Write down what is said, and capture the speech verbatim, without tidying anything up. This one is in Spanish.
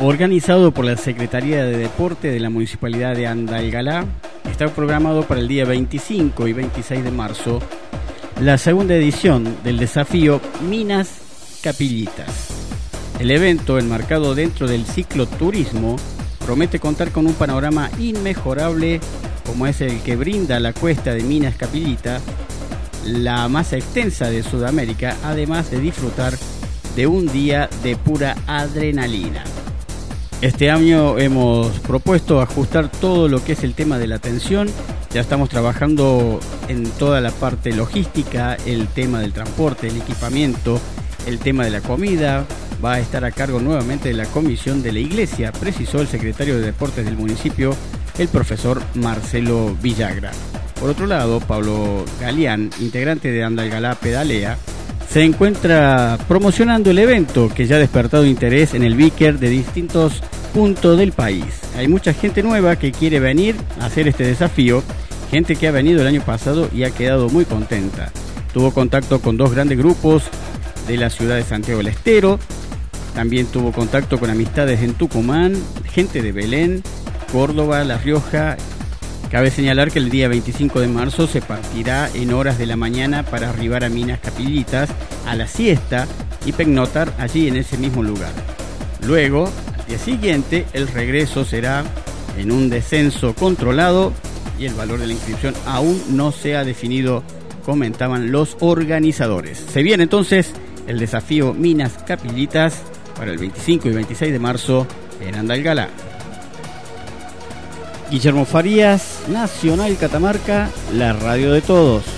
organizado por la Secretaría de Deporte de la Municipalidad de Andalgalá. Está programado para el día veinticinco y veintiséis de marzo la segunda edición del desafío Minas Capillitas. El evento, enmarcado dentro del cicloturismo, promete contar con un panorama inmejorable como es el que brinda la cuesta de Minas Capillitas, la más extensa de Sudamérica, además de disfrutar de un día de pura adrenalina. Este año hemos propuesto ajustar todo lo que es el tema de la atención. Ya estamos trabajando en toda la parte logística, el tema del transporte, el equipamiento, el tema de la comida. Va a estar a cargo nuevamente de la comisión de la iglesia, precisó el secretario de Deportes del municipio, el profesor Marcelo Villagra. Por otro lado, Pablo Galeán, integrante de Andalgalá Pedalea, se encuentra promocionando el evento que ya ha despertado interés en el Bíker de distintos puntos del país. Hay mucha gente nueva que quiere venir a hacer este desafío, gente que ha venido el año pasado y ha quedado muy contenta. Tuvo contacto con dos grandes grupos de la ciudad de Santiago del Estero, también tuvo contacto con amistades en Tucumán, gente de Belén, Córdoba, La Rioja. Cabe señalar que el día veinticinco de marzo se partirá en horas de la mañana para arribar a Minas Capillitas a la siesta y pernoctar allí en ese mismo lugar. Luego, al día siguiente, el regreso será en un descenso controlado y el valor de la inscripción aún no se ha definido, comentaban los organizadores. Se viene entonces el desafío Minas Capillitas para el veinticinco y veintiséis de marzo en Andalgalá. Guillermo Farías, Nacional Catamarca, la radio de todos.